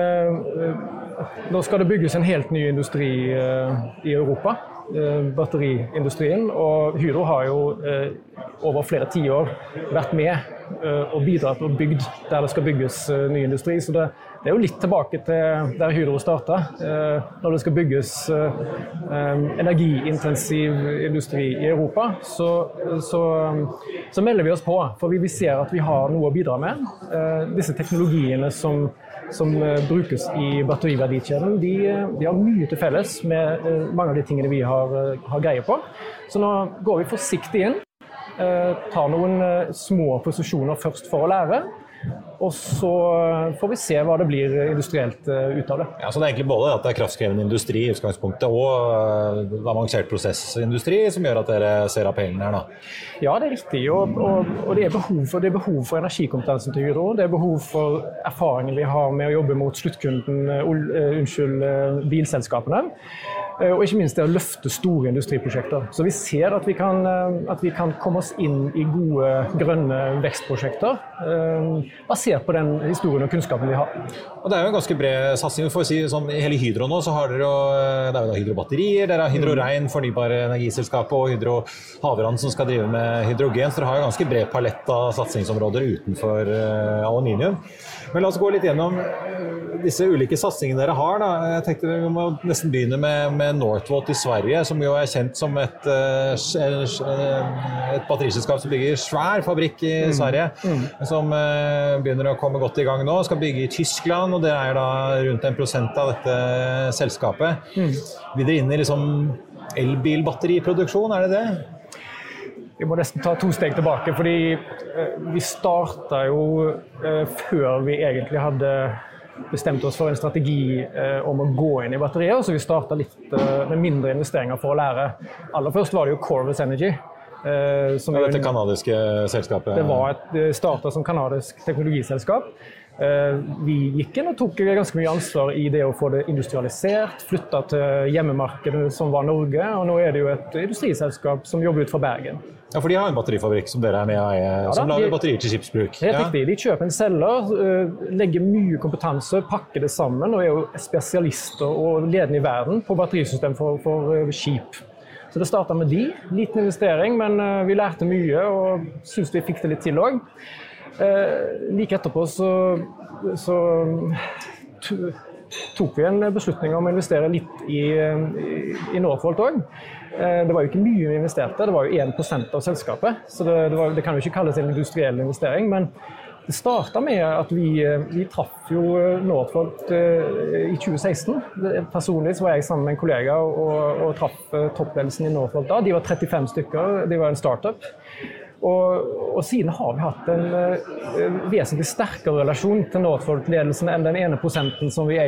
nå skal det bygges en helt ny industri i Europa. Batteriindustrien, og Hydro har jo over flere tiår vært med og bidratt og bygd der det skal bygges ny industri, så det er jo litt tilbake til der Hydro startet. Når det skal bygges energiintensiv industri i Europa, så melder vi oss på, for vi ser at vi har noe å bidra med. Disse teknologiene som brukes i batteriverdikjeden, de har mye til felles med mange av de tingene vi har greie på. Så nå går vi forsiktig inn, tar noen små posisjoner først for å lære, og så får vi se hva det blir industrielt ut av det. Ja, så det er egentlig både at det er kraftkrevende industri i utgangspunktet og avansert prosessindustri som gjør at dere ser appellen her da? Ja, det er riktig, og det er behov for energikompetansen til Hydro. Det er behov for erfaringen vi har med å jobbe mot sluttkunden, bilselskapene. Og ikke minst det å løfte store industriprosjekter. Så vi ser at vi kan komme oss inn i gode, grønne vekstprosjekter, basert på den historien og kunnskapen vi har. Og det er jo en ganske bred satsing. For å si sånn, i hele Hydro nå så har dere jo, det er jo da Hydro batterier, dere har Hydro Rein, fornybare energiselskapet, og Hydro Havrand som skal drive med hydrogen. Så dere har jo ganske bred palett av satsingsområder utenfor aluminium. Men la oss gå litt gjennom disse ulike satsingene dere har da. Jeg tenkte vi må nesten begynne med Northvolt i Sverige, som jo er kjent som et batteriselskap som bygger svær fabrikk i Sverige, som begynner å komme godt i gang nå, skal bygge i Tyskland, og det er da rundt 1% av dette selskapet. Videre inn i liksom elbilbatteriproduksjon, er det det? Vi må nesten ta 2 steg tilbake, fordi vi startet jo før vi egentlig hadde bestemt oss for en strategi om å gå inn i batterier, så vi startet litt med mindre investeringer for å lære. Aller først var det jo Corvus Energy. Som dette kanadiske selskapet? Det startet som kanadisk teknologiselskap. Vi gikk inn og tok ganske mye ansvar i det å få det industrialisert, flyttet til hjemmemarkedet som var Norge, og nå det jo et industriselskap som jobber ut fra Bergen. Ja, for de har en batterifabrikk som dere med å eie, som lager batterier til skipsbruk. Helt riktig. De kjøper en selger, legger mye kompetanse, pakker det sammen, og jo spesialister og ledende i verden på batterisystem for skip. Så det startet med liten investering, men vi lærte mye og synes vi fikk det litt til også. Like etterpå så tok vi en beslutning om å investere litt i Northvolt også. Det var jo ikke mye vi investerte, det var jo 1% av selskapet, så det kan jo ikke kalles en industriell investering, men det startet med at vi traff jo Northvolt i 2016. Personlig så var jeg sammen med en kollega og traff toppledelsen i Northvolt da. De var 35 stykker, de var en startup. Og siden har vi hatt en vesentlig sterkere relasjon til Northvolt-ledelsen enn den 1% som vi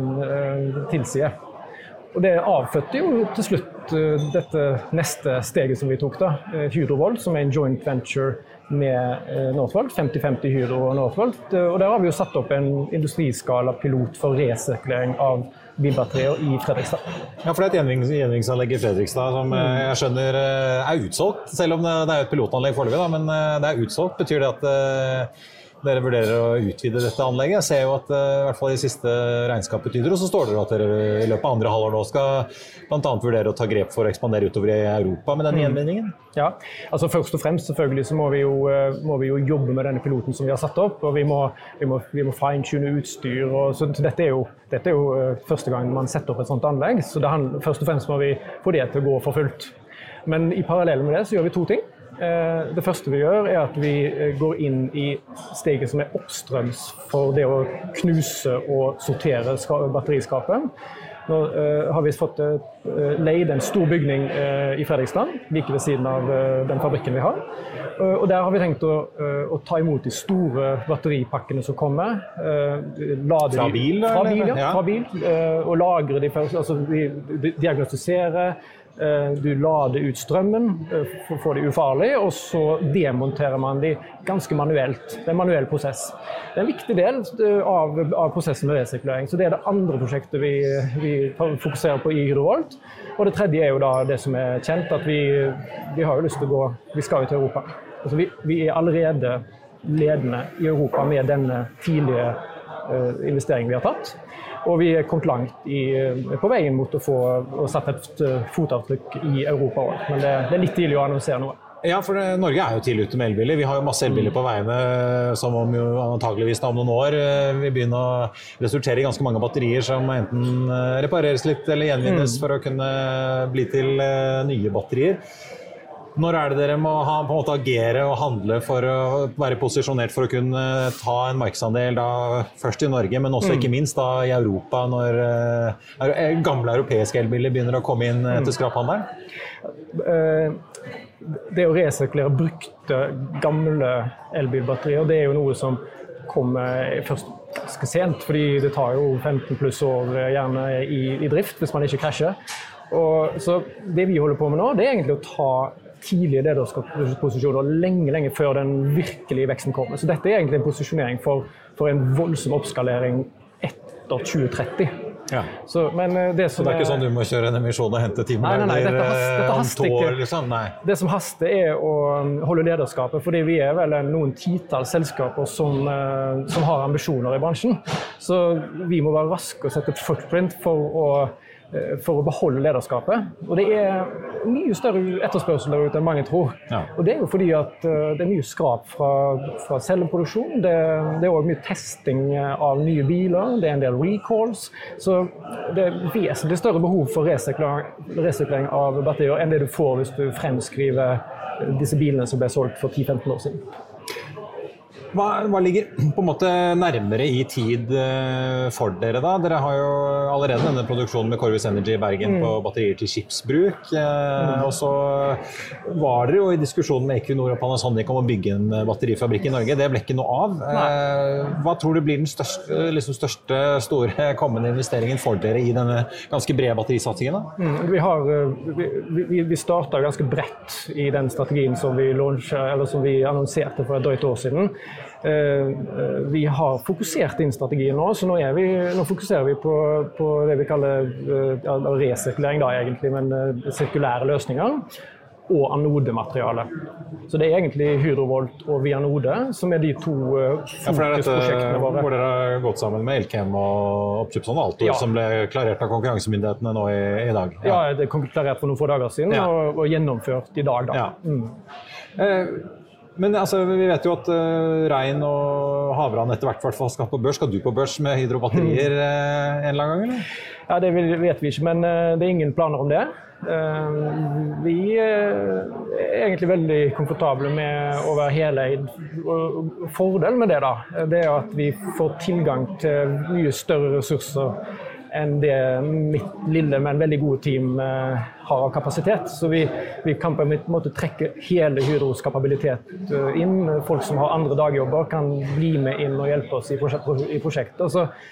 tilsier. Og det avfødte jo til slutt dette neste steget som vi tok da, Hydrovolt, som en joint venture med Northvolt, 50-50 Hydro og Northvolt. Og der har vi jo satt opp en industriskala pilot for resirkulering av bilbatterier i Fredrikstad. Ja, for det et gjenvinningsanlegg i Fredrikstad som jeg skjønner utsolgt, selv om det et pilotanlegg foreløpig, men det utsolgt. Betyr det at dere vurderer å utvide dette anlegget? Jeg ser jo at i hvert fall i siste regnskapet tyder, og så står det at dere i løpet av andre halvår nå skal blant annet vurdere å ta grep for å ekspandere utover i Europa med denne gjenvinningen? Ja, altså først og fremst selvfølgelig så må vi jo jobbe med denne piloten som vi har satt opp, og vi må fine-tune utstyr, og så dette er jo første gang man setter opp et sånt anlegg, så først og fremst må vi få det til å gå for fullt. Men i parallell med det så gjør vi 2 ting. Det første vi gjør at vi går inn i steget som oppstrøms for det å knuse og sortere batteriskapet. Nå har vi fått leid en stor bygning i Fredrikstad, like ved siden av den fabrikken vi har. Og der har vi tenkt å ta imot de store batteripakkene som kommer. Fra bil? Fra bil. Og lagre de først, altså diagnostisere. Du lader ut strømmen for å få det ufarlig, og så demonterer man de ganske manuelt. Det en manuell prosess. Det en viktig del av prosessen med resirkulering, så det det andre prosjektet vi fokuserer på i Hydrovolt. Og det tredje jo da det som kjent, at vi har jo lyst til å vi skal jo til Europa. Altså vi allerede ledende i Europa med denne tidlige investeringen vi har tatt. Og vi kommet langt på veien mot å sette et fotavtrykk i Europa også. Men det litt tidlig å annonsere noe. Ja, for Norge jo tidlig ute med elbiler. Vi har jo masse elbiler på veiene som om jo antageligvis om noen år vi begynner å resultere i ganske mange batterier som enten repareres litt eller gjenvinnes for å kunne bli til nye batterier. Når det dere må på en måte agere og handle for å være posisjonert for å kunne ta en markedsandel da, først i Norge, men også ikke minst da, i Europa når gamle europeiske elbiler begynner å komme inn til skraphandelen? Det å resirkulere brukte gamle elbilbatterier, det jo noe som kommer først ganske sent, fordi det tar jo 15 pluss år gjerne i drift hvis man ikke krasjer. Og så det vi holder på med nå, det egentlig å ta tidlig lederskapsposisjoner lenge før den virkelige veksten kommer. Så dette egentlig en posisjonering for en voldsom oppskalering etter 2030. Ja. Så det ikke sånn du må kjøre en emisjon og hente timer? Nei, dette haster ikke. Liksom. Nei. Det som haster å holde lederskapet, fordi vi vel noen titalls selskaper som har ambisjoner i bransjen. Så vi må være raske og sette footprint for å beholde lederskapet. Og det mye større etterspørsel der ute enn mange tror. Ja. Og det jo fordi at det mye skrap fra celleproduksjon, det også mye testing av nye biler, det en del recalls, så det vesentlig større behov for resirkulering av batterier enn det du får hvis du fremskriver disse bilene som ble solgt for 10-15 år siden. Hva ligger på en måte nærmere I tid for dere da? Dere har jo allerede denne produksjonen med Corvus Energy I Bergen på batterier til skipsbruk, og så var dere jo I diskusjonen med Equinor og Panasonic om å bygge en batterifabrikk I Norge. Det ble ikke noe av. Hva tror du blir den største store kommende investeringen for dere I denne ganske brede batterisatsingen da? Vi startet ganske bredt I den strategien som vi annonserte for et drøyt år siden. Vi har fokusert inn strategien nå, så nå fokuserer vi på det vi kaller resirkulering da egentlig, men sirkulære løsninger og anodemateriale. Så det egentlig Hydrovolt og Vianode som de to fokusprosjektene våre. Hvor dere har gått sammen med Elkem og Oppkjøpsson og Altor, som ble klarert av konkurransemyndighetene nå I dag. Ja, det kom klarert for noen få dager siden og gjennomført I dag da. Men altså, vi vet jo at Rein og Havran etter hvert skal på børs. Skal du på børs med hydrobatterier en eller annen gang, eller? Ja, det vet vi ikke, men det ingen planer om det. Vi egentlig veldig komfortable med å være heleid. Fordelen med det da, det at vi får tilgang til mye større ressurser enn det mitt lille, men veldig gode team har av kapasitet. Så vi kan på en måte trekke hele Hydros kapabilitet inn. Folk som har andre dagjobber kan bli med inn og hjelpe oss I prosjektet.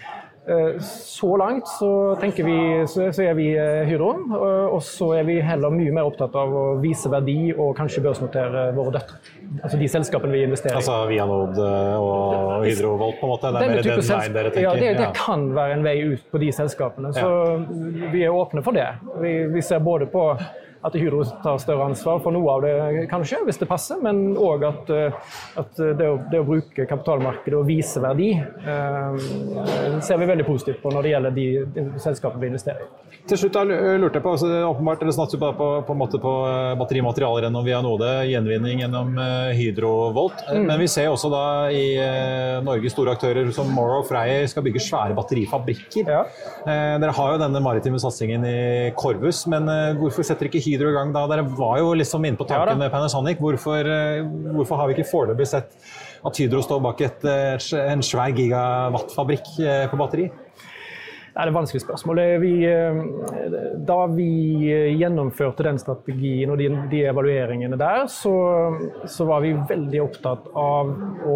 Så langt så tenker vi, så vi Hydro, og så vi heller mye mer opptatt av å vise verdi og kanskje børsnotere våre døtre. Altså de selskapene vi investerer I. Altså Vianode og Hydrovolt på en måte, det mer den veien dere tenker? Ja, det kan være en vei ut på de selskapene, så vi åpne for det. Vi ser både på at Hydro tar større ansvar for noe av det kanskje, hvis det passer, men også at det å bruke kapitalmarkedet og vise verdi ser vi veldig positivt på når det gjelder de selskapene vi investerer I. Til slutt lurte jeg på, åpenbart dere snakker på en måte på batterimaterialer gjennom Vianode, gjenvinning gjennom Hydrovolt, men vi ser også da I Norge store aktører som Morrow og Frey skal bygge svære batterifabrikker. Dere har jo denne maritime satsingen I Corvus, men hvorfor setter ikke Hydro I gang da? Dere var jo liksom inne på tanken med Panasonic. Hvorfor har vi ikke foreløpig sett at Hydro står bak en svær gigawattfabrikk på batteri? Det et vanskelig spørsmål. Da vi gjennomførte den strategien og de evalueringene der, så var vi veldig opptatt av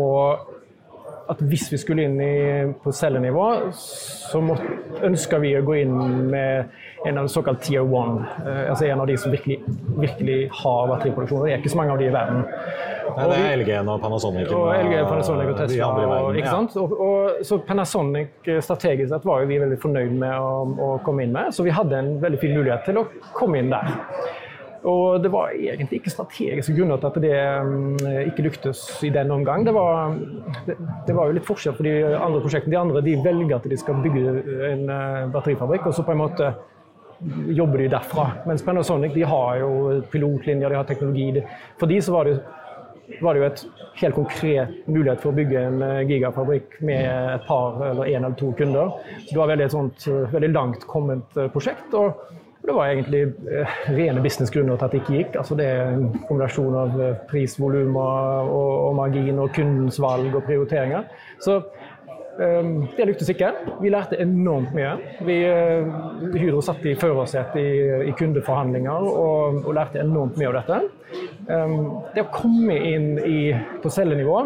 at hvis vi skulle inn på cellenivå, så ønsker vi å gå inn med en av såkalt Tier 1, altså en av de som virkelig har batteriproduksjon. Det ikke så mange av de I verden. Det LG og Panasonic. Og LG, Panasonic og Tesla. Ikke sant? Så Panasonic strategisk sett var jo vi veldig fornøyd med å komme inn med, så vi hadde en veldig fin mulighet til å komme inn der. Og det var egentlig ikke strategiske grunner til at det ikke lyktes I den omgang. Det var jo litt forskjell for de andre prosjektene. De andre de velger at de skal bygge en batterifabrikk, og så på en måte jobber de derfra. Mens Panasonic de har jo pilotlinjer, de har teknologi. For de så var det jo et helt konkret mulighet for å bygge en gigafabrikk med et par eller en eller to kunder. Så det var veldig langt kommet prosjekt, og det var egentlig rene businessgrunner til at det ikke gikk. Altså det en kombinasjon av pris, volum og margin og kundens valg og prioriteringer. Så det lyktes ikke. Vi lærte enormt mye. Hydro satt I førersett I kundeforhandlinger og lærte enormt mye av dette. Det å komme inn på cellenivå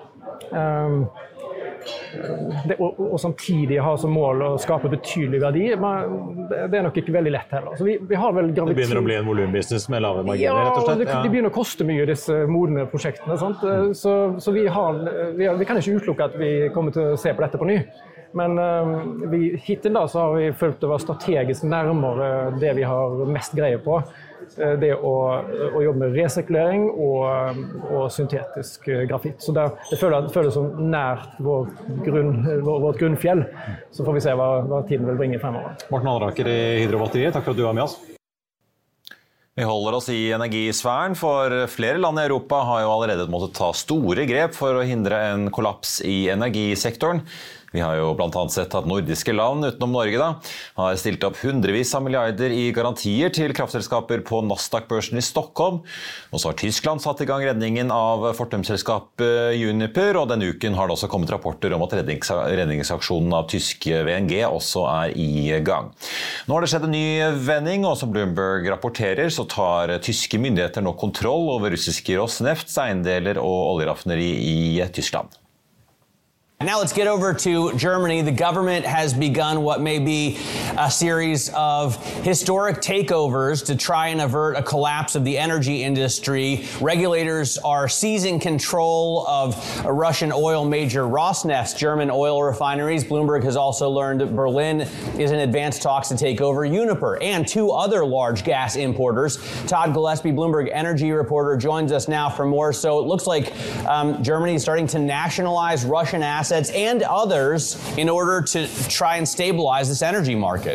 og samtidig ha som mål å skape betydelig verdi, det nok ikke veldig lett heller. Så vi har vel det begynner å bli en volumbusiness med lave marginer, rett og slett? Ja, det begynner å koste mye, disse modne prosjektene. Sant? Så vi kan ikke utelukke at vi kommer til å se på dette på ny. Men hittil da så har vi følt å være strategisk nærmere det vi har mest greie på. Det å jobbe med resirkulering og syntetisk grafitt. Så det føles som nært vårt grunnfjell. Så får vi se hva tiden vil bringe fremover. Morten Allraker I Hydrobatteriet, takk for at du var med oss. Vi holder oss I energisfæren, for flere land I Europa har jo allerede måttet ta store grep for å hindre en kollaps I energisektoren. Vi har jo blant annet sett at nordiske land utenom Norge da, har stilt opp hundrevis av milliarder i garantier til kraftselskaper på Nasdaq-børsen i Stockholm. Og så har Tyskland satt i gang redningen av fortumselskapet Uniper, og denne uken har det også kommet rapporter om at redningsaksjonen av tyske VNG også er i gang. Nå har det skjedd en ny vending, og som Bloomberg rapporterer, så tar tyske myndigheter nå kontroll over russiske Rosneft, eiendeler og oljeraffineri i Tyskland. Now let's get over to Germany. The government has begun what may be a series of historic takeovers to try and avert a collapse of the energy industry. Regulators are seizing control of a Russian oil major Rosneft's German oil refineries. Bloomberg has also learned that Berlin is in advanced talks to take over Uniper and two other large gas importers. Todd Gillespie, Bloomberg energy reporter, joins us now for more. So it looks like Germany is starting to nationalize Russian assets and others in order to try and stabilize this energy market.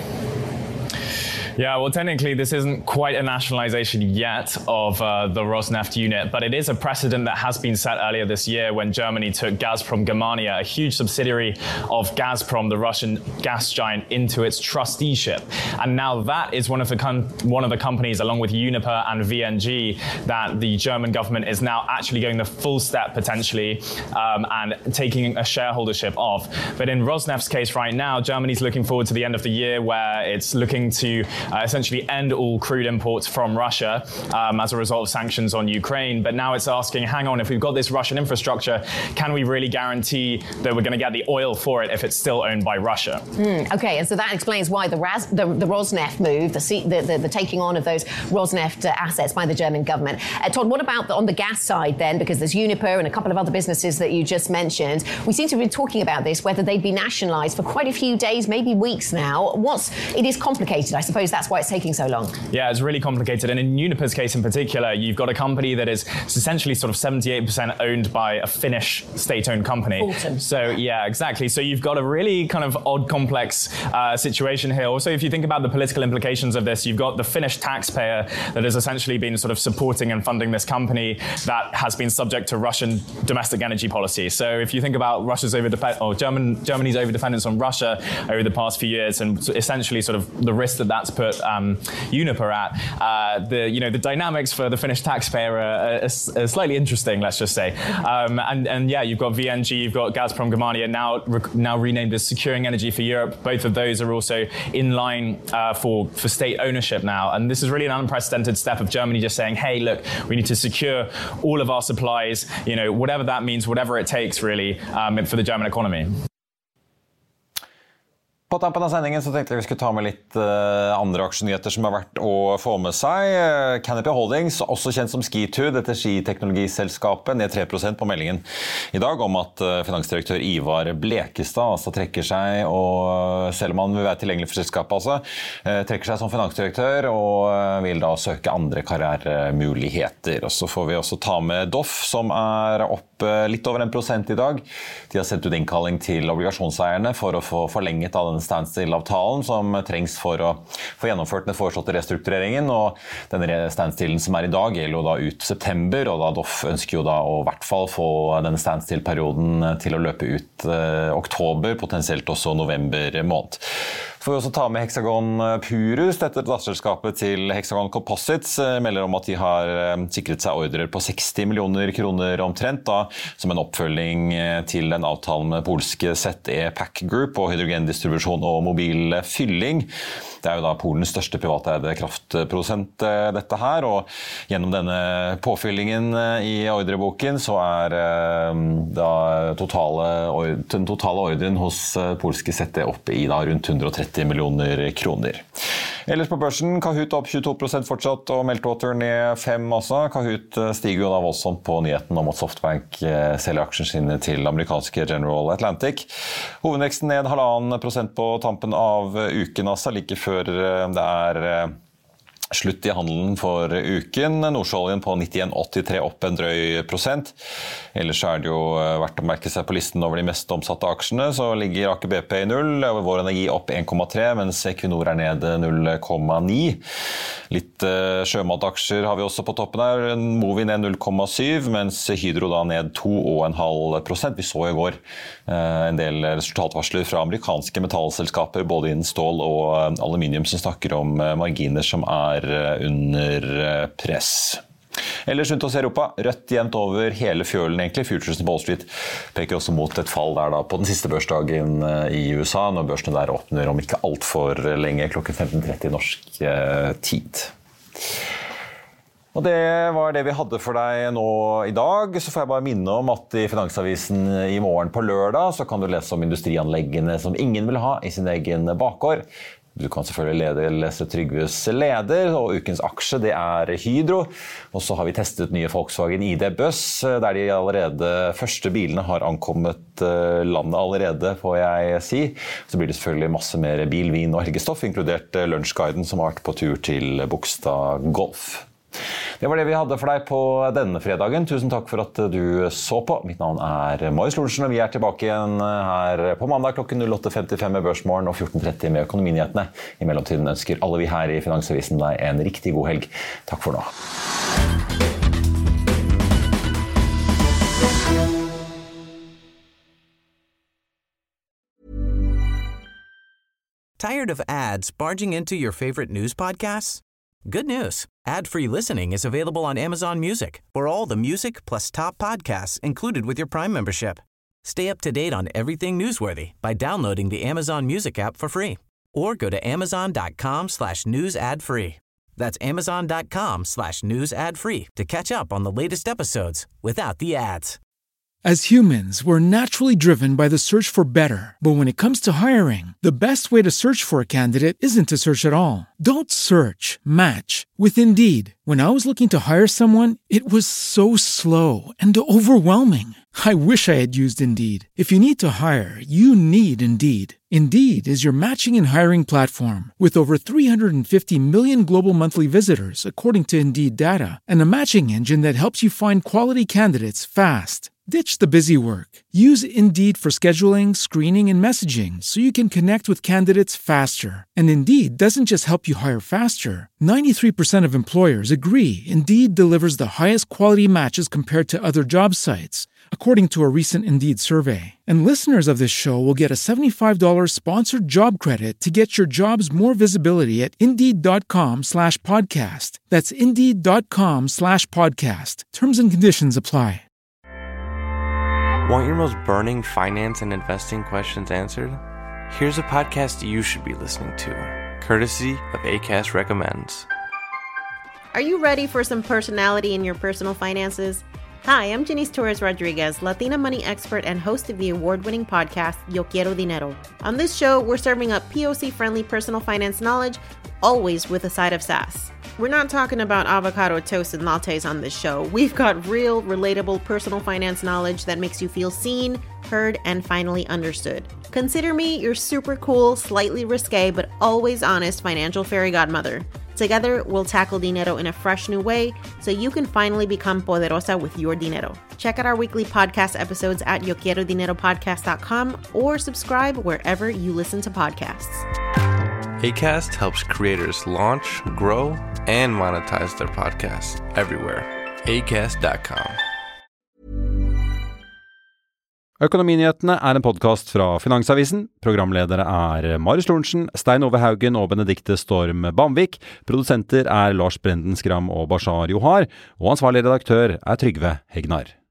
Yeah, well, technically, this isn't quite a nationalization yet of the Rosneft unit, but it is a precedent that has been set earlier this year when Germany took Gazprom Germania, a huge subsidiary of Gazprom, the Russian gas giant, into its trusteeship. And now that is one of the companies, along with Uniper and VNG, that the German government is now actually going the full step, potentially, and taking a shareholdership of. But in Rosneft's case right now, Germany's looking forward to the end of the year where it's looking to essentially end all crude imports from Russia as a result of sanctions on Ukraine. But now it's asking, hang on, if we've got this Russian infrastructure, can we really guarantee that we're going to get the oil for it if it's still owned by Russia? Okay, and so that explains why the Rosneft move, the taking on of those Rosneft assets by the German government. Todd, what about on the gas side then? Because there's Uniper and a couple of other businesses that you just mentioned. We seem to be talking about this, whether they'd be nationalised for quite a few days, maybe weeks now. It is complicated, I suppose. That's why it's taking so long. Yeah, it's really complicated. And in Uniper's case in particular, you've got a company that is essentially sort of 78% owned by a Finnish state-owned company. Fortum. So, yeah, exactly. So you've got a really kind of odd, complex situation here. Also, if you think about the political implications of this, you've got the Finnish taxpayer that has essentially been sort of supporting and funding this company that has been subject to Russian domestic energy policy. So if you think about Germany's overdependence on Russia over the past few years and essentially sort of the risk that that's put Uniper at, the dynamics for the Finnish taxpayer are slightly interesting, let's just say. And yeah, you've got VNG, you've got Gazprom Germania, now renamed as Securing Energy for Europe. Both of those are also in line for state ownership now. And this is really an unprecedented step of Germany just saying, hey, look, we need to secure all of our supplies, whatever that means, whatever it takes really for the German economy. På tampen av sendingen så tenkte jeg vi skulle ta med litt andre aksjenyheter som har vært å få med seg. Canopy Holdings, også kjent som Skitude, dette skiteknologiselskapet, ned 3% på meldingen i dag om at finansdirektør Ivar Blekestad altså trekker seg, og selv om han vil være tilgjengelig for selskapet, trekker seg som finansdirektør og vil da søke andre karrieremuligheter. Og så får vi også ta med Doff, som er opp litt over 1% i dag. De har sendt ut innkalling til obligasjonseierne for å få forlenget av den standstill-avtalen som trengs for å få gjennomført den foreslåtte restruktureringen, og denne standstillen som er i dag gjelder jo da ut september, og da Doff ønsker jo da å i hvert fall få denne standstill-perioden til å løpe ut oktober, potensielt også november måned. Så får vi også ta med Hexagon Purus, dette datterselskapet til Hexagon Composites, melder om at de har sikret seg ordrer på 60 millioner kroner omtrent, da, som en oppfølging til en avtale med polske ZE Pack Group og hydrogendistribusjon og mobil fylling. Det er jo da Polens største privateide kraftprodusent dette her, og gjennom denne påfyllingen i ordreboken så er da den totale ordren hos polske ZE oppe i da rundt 130 millioner kroner. Ellers på børsen, Kahoot opp 22% fortsatt, og Meltwater ned 5% også. Kahoot stiger jo da voldsomt på nyheten om at Softbank selger aksjene sine til amerikanske General Atlantic. Hovedveksten ned 1,5% på tampen av uken, altså like før det er Slutt I handelen for uken. Nordsjøoljen på 91,83 opp en drøy prosent. Ellers det jo verdt å merke seg på listen over de mest omsatte aksjene, så ligger Aker BP I 0, Vår Energi opp 1,3, mens Equinor ned 0,9. Litt sjømataksjer har vi også på toppen her. Movi ned 0,7, mens Hydro da ned 2,5%. Vi så I går en del resultatvarsler fra amerikanske metallselskaper, både innen stål og aluminium, som snakker om marginer som under press. Ellers rundt oss I Europa, rødt jevnt over hele fjølen egentlig. Futuresen på Wall Street peker også mot et fall der da på den siste børsdagen I USA, når børsene der åpner om ikke alt for lenge, klokken 15:30 norsk tid. Og det var det vi hadde for deg nå I dag. Så får jeg bare minne om at I Finansavisen I morgen på lørdag så kan du lese om industrianleggene som ingen vil ha I sin egen bakgård. Du kan selvfølgelig lese Trygves leder, og ukens aksje det Hydro. Og så har vi testet nye Volkswagen ID Buzz, der de allerede første bilene har ankommet landet allerede, får jeg si. Så blir det selvfølgelig masse mer bil, vin og helgestoff, inkludert lunsjguiden som har vært på tur til Bogstad Golf. Det var det vi hadde for deg på denne fredagen. Tusen takk for at du så på. Mitt navn Marius Lorentzen, og vi tilbake igjen her på mandag klokken 08:55 med Børsmorgen og 14:30 med Økonominyhetene. I mellomtiden ønsker alle vi her I Finansavisen deg en riktig god helg. Takk for nå. Tired of ads barging into your favorite news podcasts? Good news. Ad-free listening is available on Amazon Music for all the music plus top podcasts included with your Prime membership. Stay up to date on everything newsworthy by downloading the Amazon Music app for free or go to amazon.com/news ad free. That's amazon.com/news ad free to catch up on the latest episodes without the ads. As humans, we're naturally driven by the search for better. But when it comes to hiring, the best way to search for a candidate isn't to search at all. Don't search, match with Indeed. When I was looking to hire someone, it was so slow and overwhelming. I wish I had used Indeed. If you need to hire, you need Indeed. Indeed is your matching and hiring platform with over 350 million global monthly visitors, according to Indeed data, and a matching engine that helps you find quality candidates fast. Ditch the busy work. Use Indeed for scheduling, screening, and messaging so you can connect with candidates faster. And Indeed doesn't just help you hire faster. 93% of employers agree Indeed delivers the highest quality matches compared to other job sites, according to a recent Indeed survey. And listeners of this show will get a $75 sponsored job credit to get your jobs more visibility at Indeed.com/podcast. That's Indeed.com/podcast. Terms and conditions apply. Want your most burning finance and investing questions answered? Here's a podcast you should be listening to, courtesy of Acast Recommends. Are you ready for some personality in your personal finances? Hi, I'm Janice Torres Rodriguez, Latina money expert and host of the award-winning podcast, Yo Quiero Dinero. On this show, we're serving up POC-friendly personal finance knowledge, always with a side of sass. We're not talking about avocado toast and lattes on this show. We've got real, relatable personal finance knowledge that makes you feel seen, heard, and finally understood. Consider me your super cool, slightly risque, but always honest financial fairy godmother. Together, we'll tackle dinero in a fresh new way so you can finally become poderosa with your dinero. Check out our weekly podcast episodes at YoQuieroDineroPodcast.com or subscribe wherever you listen to podcasts. Acast helps creators launch, grow, and monetize their podcasts everywhere. Acast.com. Økonominyhetene en podcast fra Finansavisen. Programledere Marius Lorentzen, Stein Ove Haugen og Benedikte Storm Bamvik. Produsenter Lars Brenden Skram og Bashar Johar. Og ansvarlig redaktør Trygve Hegnar.